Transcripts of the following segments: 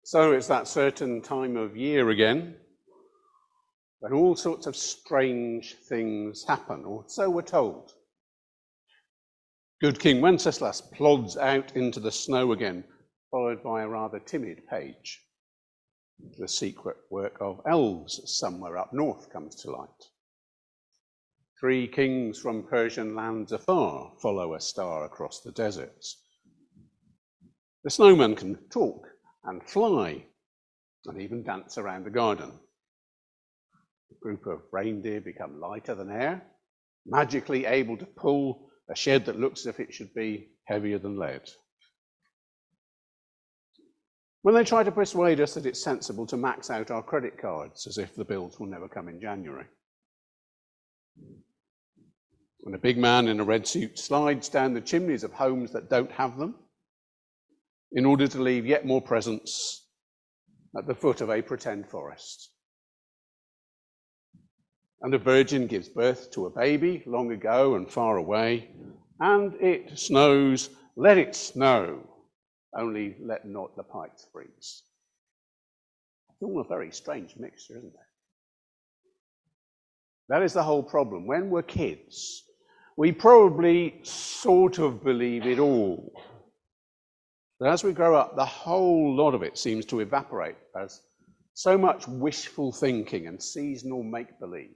So it's that certain time of year again when all sorts of strange things happen, or so we're told. Good King Wenceslas plods out into the snow again, followed by a rather timid page. The secret work of elves somewhere up north comes to light. 3 kings from Persian lands afar follow a star across the deserts. The snowman can talk and fly and even dance around the garden. A group of reindeer become lighter than air, magically able to pull a shed that looks as if it should be heavier than lead. When they try to persuade us that it's sensible to max out our credit cards as if the bills will never come in January. When a big man in a red suit slides down the chimneys of homes that don't have them in order to leave yet more presents at the foot of a pretend forest. And a virgin gives birth to a baby long ago and far away, and it snows, let it snow, only let not the pipes freeze. It's all a very strange mixture, isn't it? That is the whole problem. When we're kids, we probably sort of believe it all. But as we grow up, the whole lot of it seems to evaporate as so much wishful thinking and seasonal make-believe.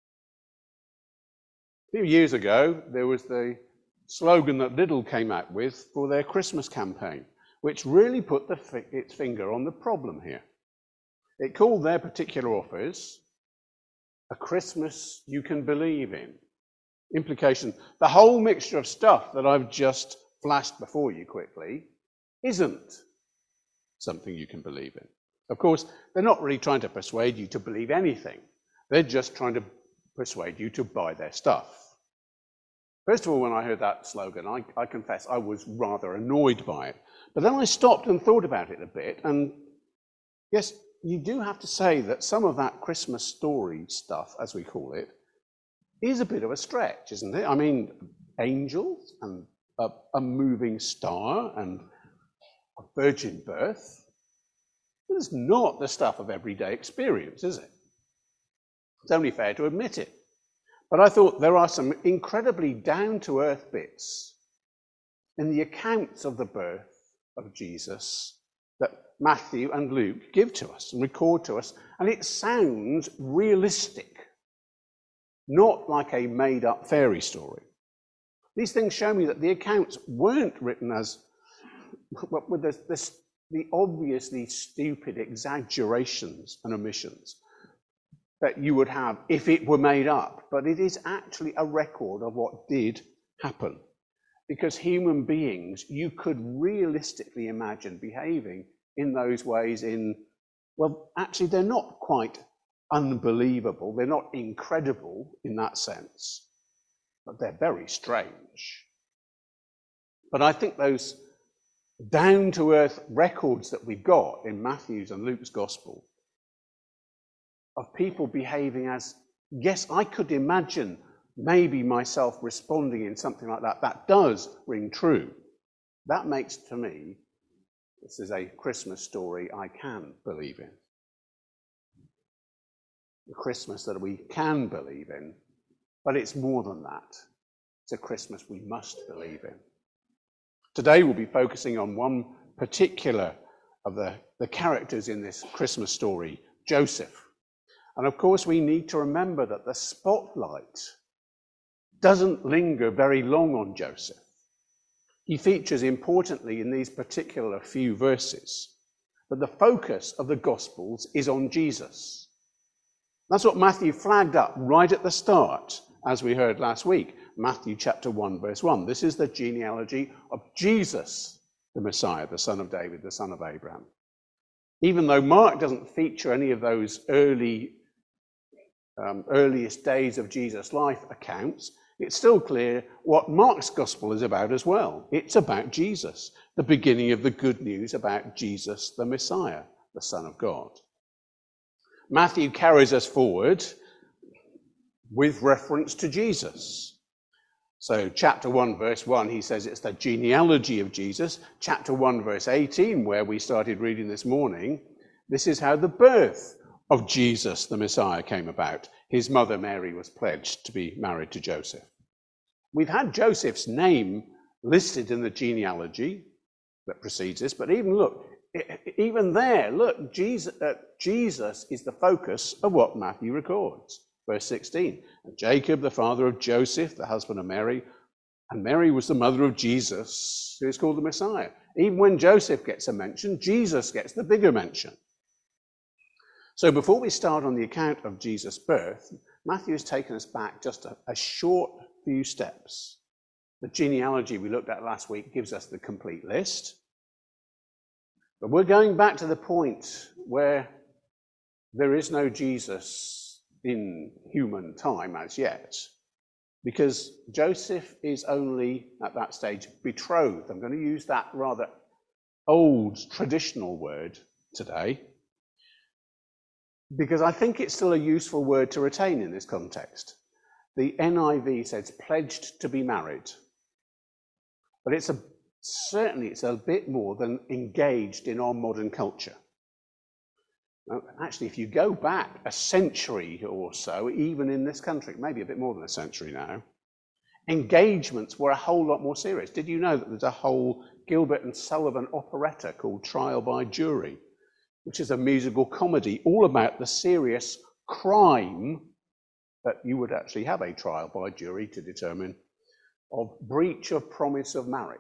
A few years ago, there was the slogan that Lidl came out with for their Christmas campaign, which really put its finger on the problem here. It called their particular offers a Christmas you can believe in. Implication, the whole mixture of stuff that I've just flashed before you quickly isn't something you can believe in. Of course, they're not really trying to persuade you to believe anything. They're just trying to persuade you to buy their stuff. First of all, when I heard that slogan, I confess I was rather annoyed by it. But then I stopped and thought about it a bit, and yes, you do have to say that some of that Christmas story stuff, as we call it, is a bit of a stretch, isn't it? I mean, angels and a moving star and a virgin birth. It's not the stuff of everyday experience, is it? It's only fair to admit it. But I thought there are some incredibly down-to-earth bits in the accounts of the birth of Jesus that Matthew and Luke give to us and record to us, and it sounds realistic, not like a made-up fairy story. These things show me that the accounts weren't written as with the obviously stupid exaggerations and omissions that you would have if it were made up, but it is actually a record of what did happen. Because human beings, you could realistically imagine behaving in those ways well, actually they're not quite unbelievable, they're not incredible in that sense, but they're very strange. But I think those down-to-earth records that we've got in Matthew's and Luke's gospel of people behaving as, yes, I could imagine maybe myself responding in something like that. That does ring true. That makes, to me, this is a Christmas story I can believe in. The Christmas that we can believe in, but it's more than that. It's a Christmas we must believe in. Today we'll be focusing on one particular of the characters in this Christmas story, Joseph. And of course, we need to remember that the spotlight doesn't linger very long on Joseph. He features importantly in these particular few verses, but the focus of the Gospels is on Jesus. That's what Matthew flagged up right at the start, as we heard last week, Matthew chapter 1, verse 1. This is the genealogy of Jesus, the Messiah, the son of David, the son of Abraham. Even though Mark doesn't feature any of those earliest days of Jesus' life accounts, it's still clear what Mark's gospel is about as well. It's about Jesus, the beginning of the good news about Jesus, the Messiah, the Son of God. Matthew carries us forward with reference to Jesus. So chapter 1, verse 1, he says it's the genealogy of Jesus. Chapter 1, verse 18, where we started reading this morning, this is how the birth of Jesus, the Messiah, came about. His mother Mary was pledged to be married to Joseph. We've had Joseph's name listed in the genealogy that precedes this, but even there, look, Jesus is the focus of what Matthew records. Verse 16, and Jacob, the father of Joseph, the husband of Mary, and Mary was the mother of Jesus, who is called the Messiah. Even when Joseph gets a mention, Jesus gets the bigger mention. So before we start on the account of Jesus' birth, Matthew has taken us back just a short few steps. The genealogy we looked at last week gives us the complete list. But we're going back to the point where there is no Jesus in human time as yet, because Joseph is only at that stage betrothed. I'm going to use that rather old traditional word today, because I think it's still a useful word to retain in this context. The NIV says pledged to be married, but certainly it's a bit more than engaged in our modern culture. Actually, if you go back a century or so, even in this country, maybe a bit more than a century now, engagements were a whole lot more serious. Did you know that there's a whole Gilbert and Sullivan operetta called Trial by Jury, which is a musical comedy all about the serious crime that you would actually have a trial by jury to determine of breach of promise of marriage.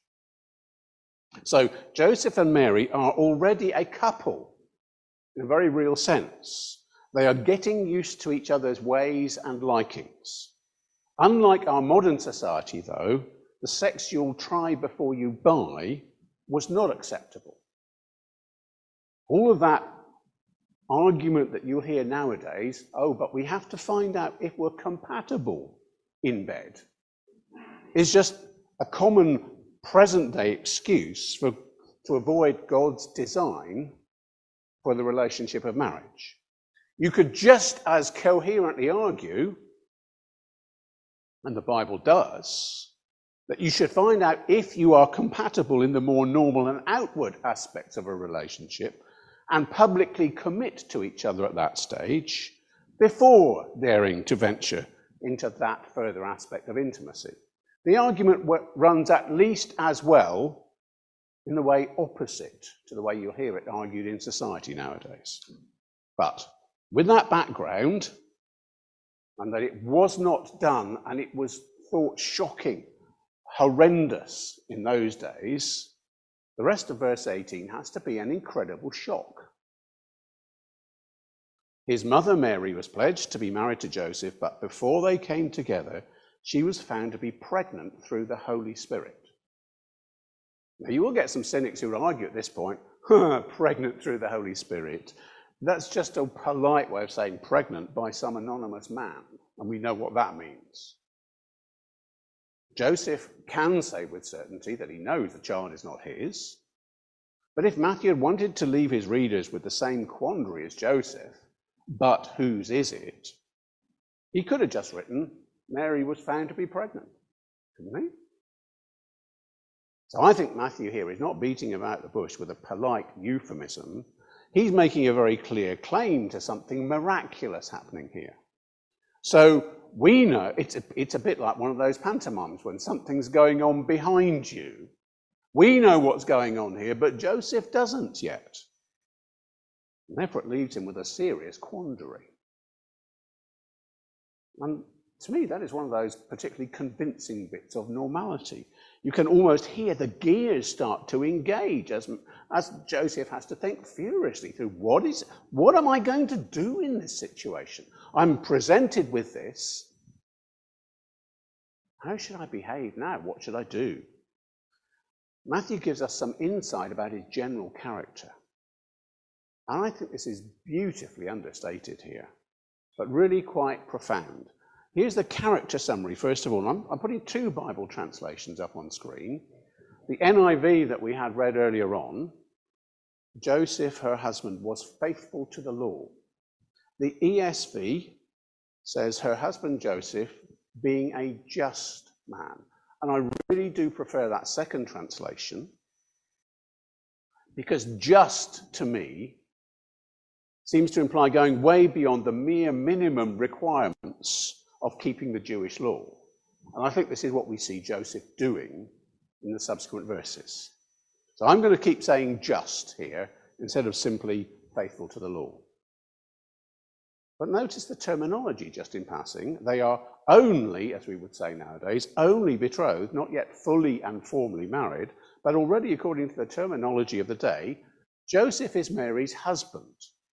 So Joseph and Mary are already a couple in a very real sense. They are getting used to each other's ways and likings. Unlike our modern society, though, the sexual try before you buy was not acceptable. All of that argument that you'll hear nowadays, but we have to find out if we're compatible in bed, is just a common present-day excuse to avoid God's design for the relationship of marriage. You could just as coherently argue, and the Bible does, that you should find out if you are compatible in the more normal and outward aspects of a relationship and publicly commit to each other at that stage before daring to venture into that further aspect of intimacy. The argument runs at least as well in the way opposite to the way you'll hear it argued in society nowadays. But with that background, and that it was not done and it was thought shocking, horrendous in those days, the rest of verse 18 has to be an incredible shock. His mother Mary was pledged to be married to Joseph, but before they came together, she was found to be pregnant through the Holy Spirit. Now, you will get some cynics who will argue at this point, pregnant through the Holy Spirit. That's just a polite way of saying pregnant by some anonymous man, and we know what that means. Joseph can say with certainty that he knows the child is not his, but if Matthew had wanted to leave his readers with the same quandary as Joseph, but whose is it, he could have just written, Mary was found to be pregnant, couldn't he? So I think Matthew here is not beating about the bush with a polite euphemism. He's making a very clear claim to something miraculous happening here. So we know, it's a bit like one of those pantomimes when something's going on behind you. We know what's going on here, but Joseph doesn't yet. And therefore it leaves him with a serious quandary. And to me, that is one of those particularly convincing bits of normality. You can almost hear the gears start to engage as Joseph has to think furiously through what am I going to do in this situation? I'm presented with this. How should I behave now? What should I do? Matthew gives us some insight about his general character. And I think this is beautifully understated here, but really quite profound. Here's the character summary, first of all. I'm putting two Bible translations up on screen. The NIV that we had read earlier on, Joseph, her husband, was faithful to the law. The ESV says her husband Joseph being a just man. And I really do prefer that second translation, because just, to me, seems to imply going way beyond the mere minimum requirements of keeping the Jewish law. And I think this is what we see Joseph doing in the subsequent verses. So I'm going to keep saying just here instead of simply faithful to the law. But notice the terminology just in passing. They are only, as we would say nowadays, only betrothed, not yet fully and formally married, but already, according to the terminology of the day, Joseph is Mary's husband.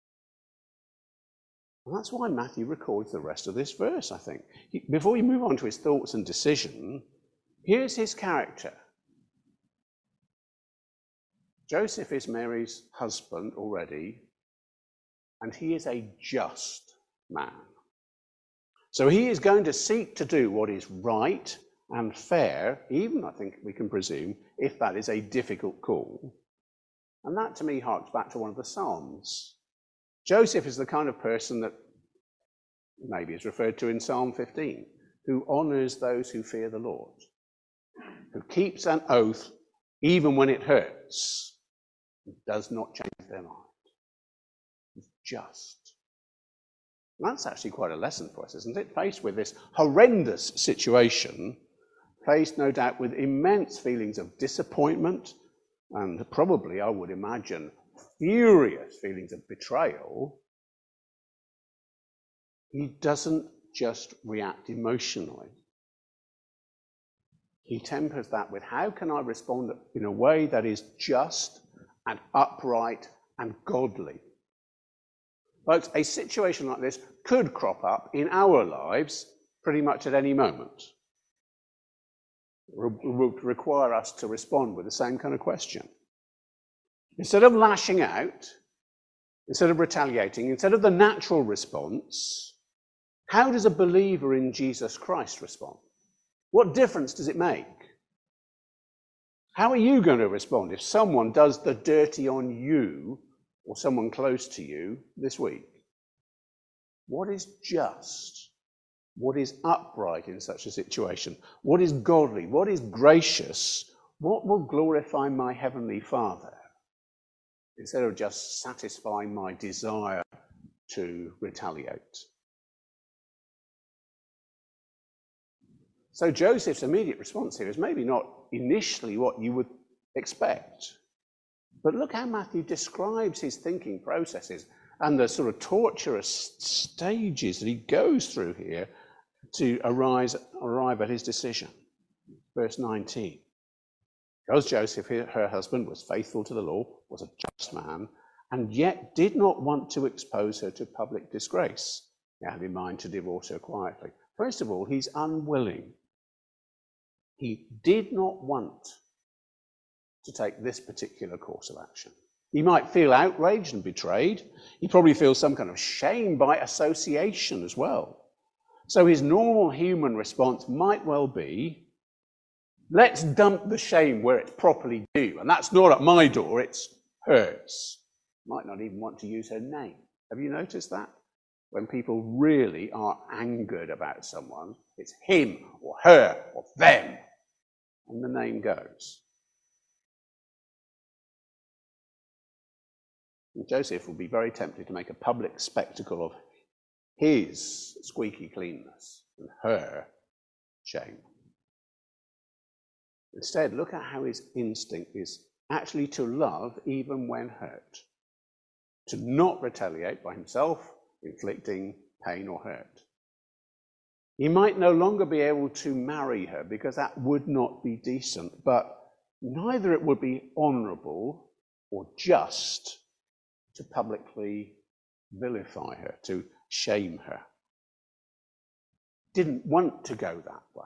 And that's why Matthew records the rest of this verse, I think. Before we move on to his thoughts and decision, here's his character. Joseph is Mary's husband already, and he is a just man. So he is going to seek to do what is right and fair, even, I think we can presume, if that is a difficult call. And that, to me, harks back to one of the Psalms. Joseph is the kind of person that maybe is referred to in Psalm 15, who honours those who fear the Lord, who keeps an oath even when it hurts, and does not change their mind. He's just. And that's actually quite a lesson for us, isn't it? Faced with this horrendous situation, faced no doubt with immense feelings of disappointment, and probably, I would imagine, furious feelings of betrayal, he doesn't just react emotionally. He tempers that with, how can I respond in a way that is just and upright and godly? Folks, a situation like this could crop up in our lives pretty much at any moment. It would require us to respond with the same kind of question. Instead of lashing out, instead of retaliating, instead of the natural response, how does a believer in Jesus Christ respond? What difference does it make? How are you going to respond if someone does the dirty on you or someone close to you this week? What is just? What is upright in such a situation? What is godly? What is gracious? What will glorify my Heavenly Father? Instead of just satisfying my desire to retaliate. So Joseph's immediate response here is maybe not initially what you would expect. But look how Matthew describes his thinking processes and the sort of torturous stages that he goes through here to arrive at his decision. Verse 19. Because Joseph, her husband, was faithful to the law, was a just man, and yet did not want to expose her to public disgrace. He had in mind to divorce her quietly. First of all, he's unwilling. He did not want to take this particular course of action. He might feel outraged and betrayed. He probably feels some kind of shame by association as well. So his normal human response might well be, let's dump the shame where it's properly due. And that's not at my door, it's hers. Might not even want to use her name. Have you noticed that? When people really are angered about someone, it's him or her or them. And the name goes. And Joseph will be very tempted to make a public spectacle of his squeaky cleanness and her shame. Instead, look at how his instinct is actually to love even when hurt, to not retaliate by himself inflicting pain or hurt. He might no longer be able to marry her because that would not be decent, but neither it would be honourable or just to publicly vilify her, to shame her. Didn't want to go that way.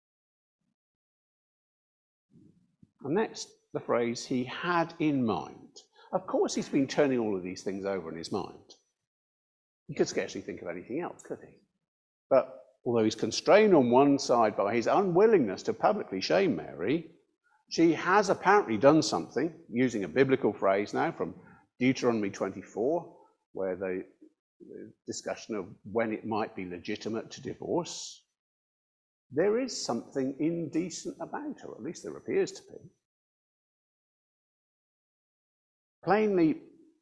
And next, the phrase he had in mind. Of course, he's been turning all of these things over in his mind. He could scarcely think of anything else, could he? But although he's constrained on one side by his unwillingness to publicly shame Mary, she has apparently done something, using a biblical phrase now from Deuteronomy 24, where the discussion of when it might be legitimate to divorce. there is something indecent about her, or at least there appears to be. Plainly,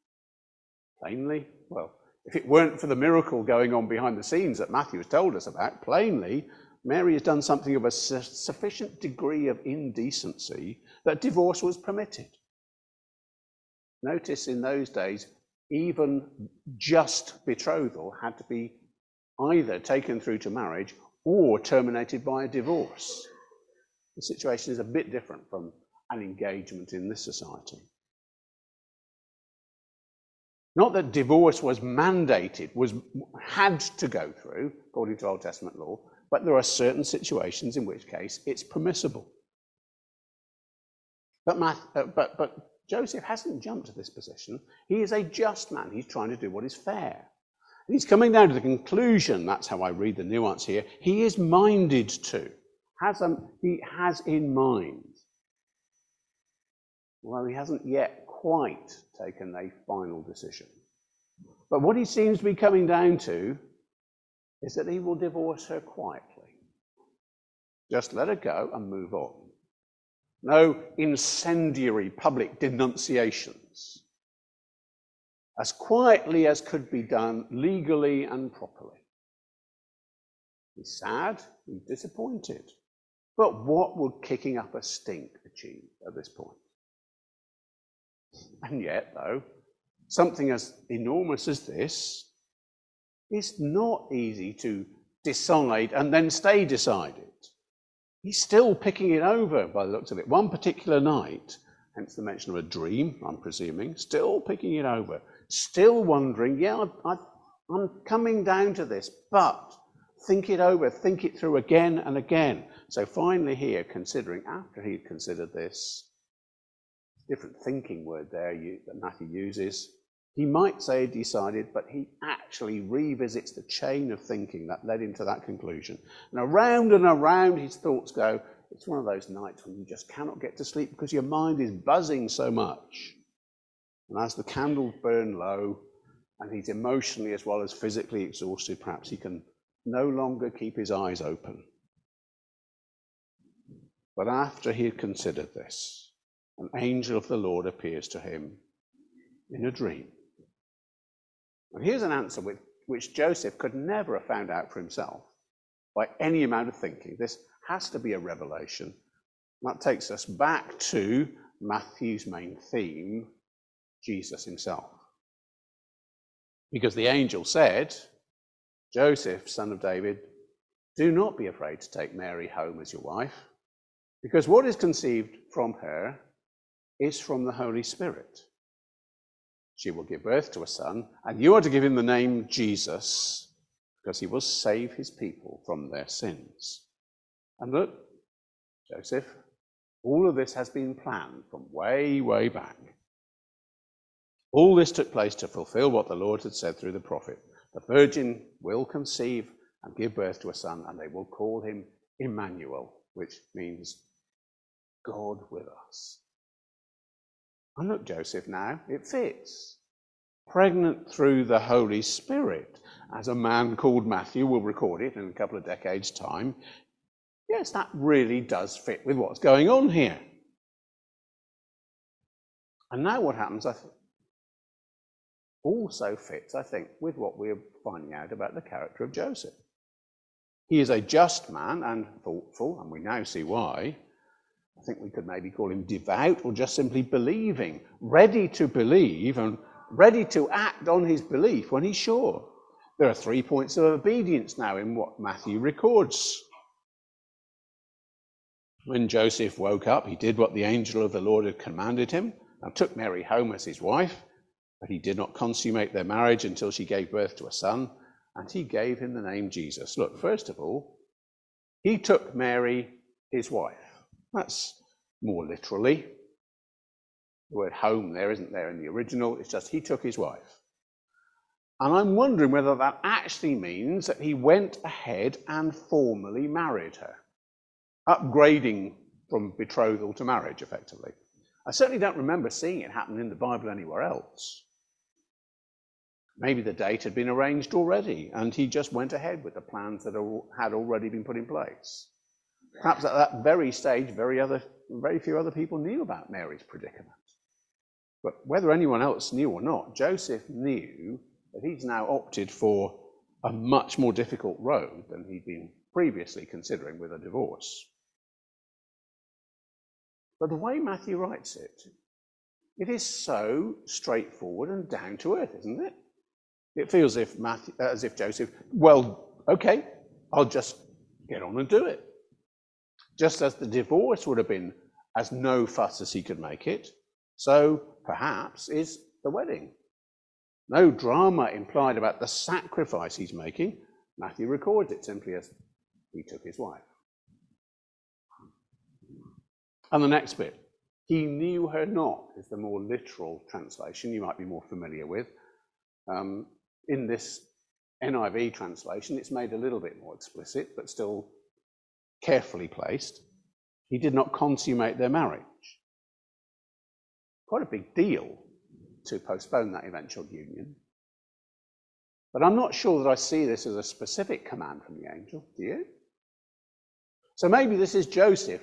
well, if it weren't for the miracle going on behind the scenes that Matthew has told us about, plainly, Mary has done something of a sufficient degree of indecency that divorce was permitted. Notice in those days, even just betrothal had to be either taken through to marriage or terminated by a divorce. The situation is a bit different from an engagement in this society. Not that divorce was mandated, had to go through, according to Old Testament law, but there are certain situations in which case it's permissible. But Joseph hasn't jumped to this position. He is a just man. He's trying to do what is fair. And he's coming down to the conclusion, that's how I read the nuance here, he is minded to, he has in mind. Well, he hasn't yet quite taken a final decision. But what he seems to be coming down to is that he will divorce her quietly. Just let her go and move on. No incendiary public denunciations. As quietly as could be done legally and properly. He's sad, he's disappointed. But what would kicking up a stink achieve at this point? And yet, though, something as enormous as this is not easy to decide and then stay decided. He's still picking it over by the looks of it. One particular night, hence the mention of a dream, I'm presuming, still picking it over, still wondering, yeah, I'm coming down to this, but think it over, think it through again and again. So finally here, considering, after he'd considered this, different thinking word there that Matthew uses, he might say decided, but he actually revisits the chain of thinking that led him to that conclusion. And around his thoughts go. It's one of those nights when you just cannot get to sleep because your mind is buzzing so much. And as the candles burn low, and he's emotionally as well as physically exhausted, perhaps he can no longer keep his eyes open. But after he had considered this, an angel of the Lord appears to him in a dream. And here's an answer which Joseph could never have found out for himself by any amount of thinking. This has to be a revelation. That takes us back to Matthew's main theme, Jesus himself. Because the angel said, Joseph, son of David, do not be afraid to take Mary home as your wife, because what is conceived from her is from the Holy Spirit. She will give birth to a son, and you are to give him the name Jesus, because he will save his people from their sins. And look, Joseph, all of this has been planned from way, way back. All this took place to fulfill what the Lord had said through the prophet. The virgin will conceive and give birth to a son, and they will call him Emmanuel, which means God with us. And look, Joseph, now, it fits. Pregnant through the Holy Spirit, as a man called Matthew will record it in a couple of decades' time. Yes, that really does fit with what's going on here. And now what happens, also fits, I think, with what we're finding out about the character of Joseph. He is a just man and thoughtful, and we now see why. I think we could maybe call him devout or just simply believing, ready to believe and ready to act on his belief when he's sure. There are 3 points of obedience now in what Matthew records. When Joseph woke up, he did what the angel of the Lord had commanded him and took Mary home as his wife, but he did not consummate their marriage until she gave birth to a son, and he gave him the name Jesus. Look, first of all, he took Mary, his wife. That's more literally. The word home there isn't there in the original. It's just he took his wife. And I'm wondering whether that actually means that he went ahead and formally married her, upgrading from betrothal to marriage, effectively. I certainly don't remember seeing it happen in the Bible anywhere else. Maybe the date had been arranged already, and he just went ahead with the plans that had already been put in place. Perhaps at that very stage, very few other people knew about Mary's predicament. But whether anyone else knew or not, Joseph knew that he's now opted for a much more difficult road than he'd been previously considering with a divorce. But the way Matthew writes it, it is so straightforward and down to earth, isn't it? It feels as if Joseph, well, okay, I'll just get on and do it. Just as the divorce would have been as no fuss as he could make it, so perhaps is the wedding. No drama implied about the sacrifice he's making. Matthew records it simply as he took his wife. And the next bit, he knew her not, is the more literal translation you might be more familiar with. In this NIV translation, it's made a little bit more explicit, but still carefully placed. He did not consummate their marriage. Quite a big deal to postpone that eventual union. But I'm not sure that I see this as a specific command from the angel. Do you? So maybe this is Joseph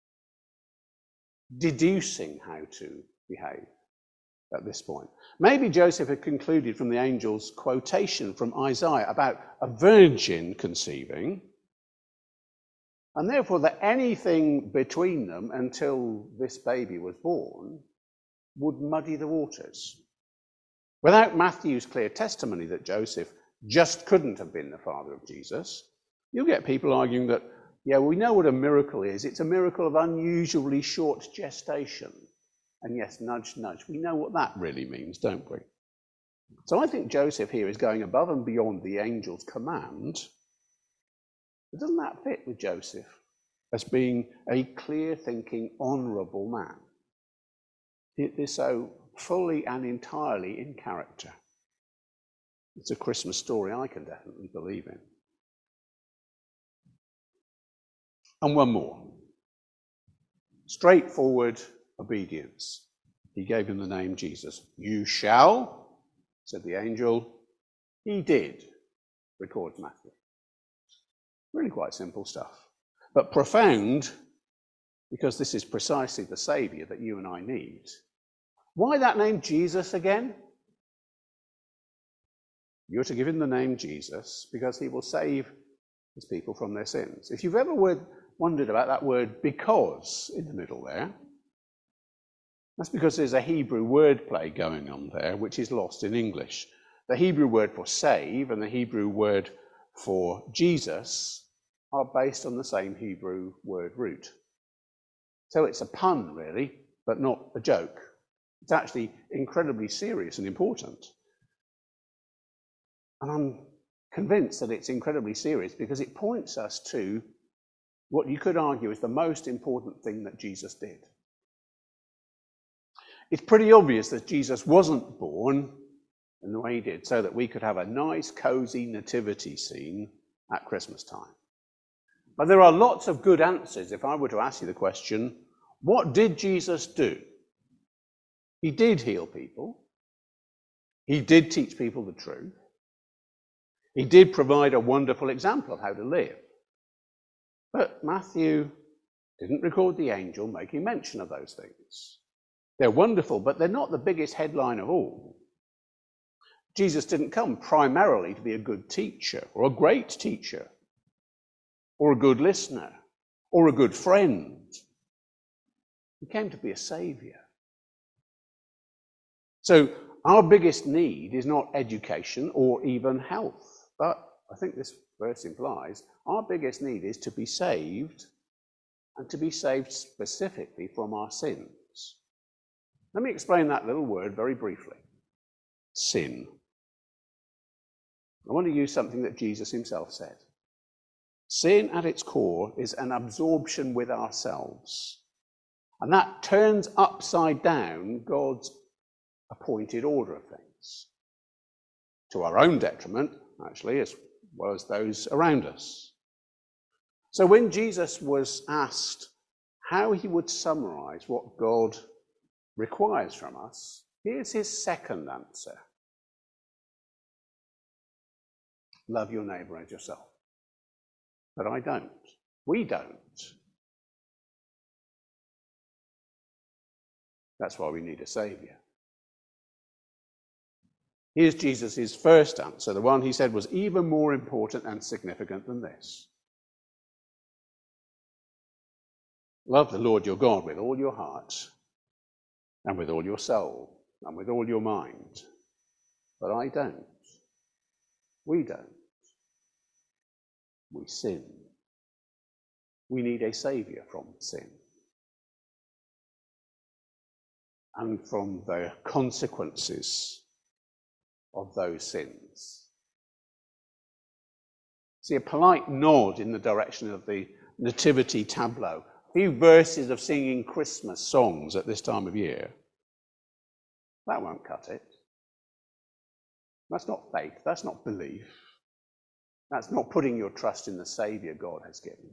deducing how to behave at this point. Maybe Joseph had concluded from the angel's quotation from Isaiah about a virgin conceiving, and therefore that anything between them until this baby was born would muddy the waters. Without Matthew's clear testimony that Joseph just couldn't have been the father of Jesus, you'll get people arguing that, yeah, we know what a miracle is. It's a miracle of unusually short gestation. And yes, nudge, nudge. We know what that really means, don't we? So I think Joseph here is going above and beyond the angel's command. But doesn't that fit with Joseph as being a clear-thinking, honourable man? He is so fully and entirely in character. It's a Christmas story I can definitely believe in. And one more. Straightforward obedience. He gave him the name Jesus. You shall, said the angel. He did, records Matthew. Really quite simple stuff. But profound, because this is precisely the Saviour that you and I need. Why that name Jesus again? You're to give him the name Jesus because he will save his people from their sins. If you've ever wondered about that word because in the middle there, that's because there's a Hebrew wordplay going on there which is lost in English. The Hebrew word for save and the Hebrew word for Jesus are based on the same Hebrew word root. So it's a pun, really, but not a joke. It's actually incredibly serious and important. And I'm convinced that it's incredibly serious because it points us to what you could argue is the most important thing that Jesus did. It's pretty obvious that Jesus wasn't born in the way he did so that we could have a nice, cosy nativity scene at Christmas time. But there are lots of good answers if I were to ask you the question, what did Jesus do? He did heal people. He did teach people the truth. He did provide a wonderful example of how to live. But Matthew didn't record the angel making mention of those things. They're wonderful, but they're not the biggest headline of all. Jesus didn't come primarily to be a good teacher, or a great teacher, or a good listener, or a good friend. He came to be a saviour. So our biggest need is not education or even health, but I think this verse implies our biggest need is to be saved, and to be saved specifically from our sins. Let me explain that little word very briefly. Sin. I want to use something that Jesus himself said. Sin at its core is an absorption with ourselves. And that turns upside down God's appointed order of things. To our own detriment, actually, as well as those around us. So when Jesus was asked how he would summarize what God requires from us, here's his second answer. Love your neighbour as yourself. But I don't. We don't. That's why we need a Saviour. Here's Jesus' first answer, the one he said was even more important and significant than this. Love the Lord your God with all your heart, and with all your soul, and with all your mind. But I don't. We don't. We sin. We need a Saviour from sin and from the consequences of those sins. See, a polite nod in the direction of the nativity tableau, a few verses of singing Christmas songs at this time of year, that won't cut it. That's not faith, that's not belief. That's not putting your trust in the Saviour God has given.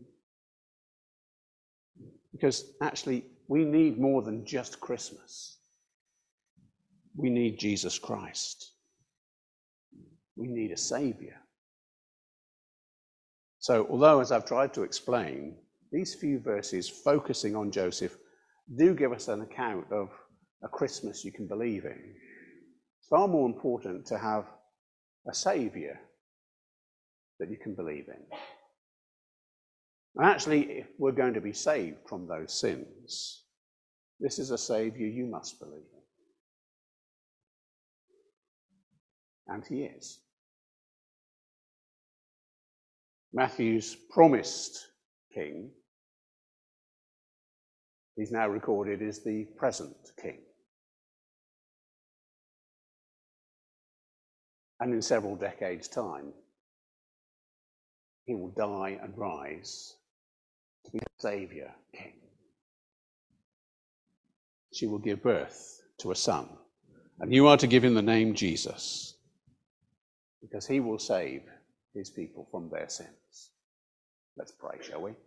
Because actually, we need more than just Christmas. We need Jesus Christ. We need a Saviour. So, although, as I've tried to explain, these few verses focusing on Joseph do give us an account of a Christmas you can believe in, it's far more important to have a Saviour that you can believe in. And actually, if we're going to be saved from those sins, this is a Saviour you must believe in. And he is. Matthew's promised king, he's now recorded as the present king. And in several decades' time, he will die and rise to be the Saviour king. She will give birth to a son, and you are to give him the name Jesus, because he will save his people from their sins. Let's pray, shall we?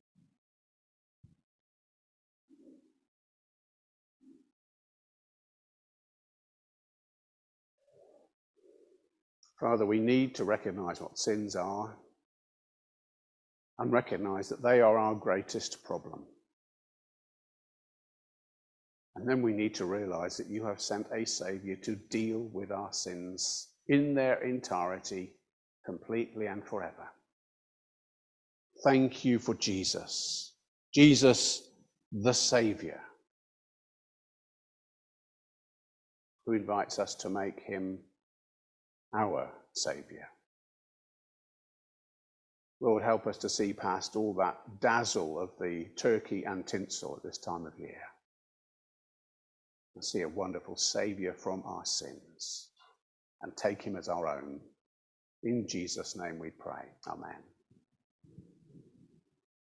Father, we need to recognise what sins are and recognise that they are our greatest problem. And then we need to realise that you have sent a Saviour to deal with our sins in their entirety, completely and forever. Thank you for Jesus. Jesus, the Saviour, who invites us to make him our Saviour. Lord, help us to see past all that dazzle of the turkey and tinsel at this time of year and see a wonderful Saviour from our sins and take him as our own. In Jesus' name we pray. Amen.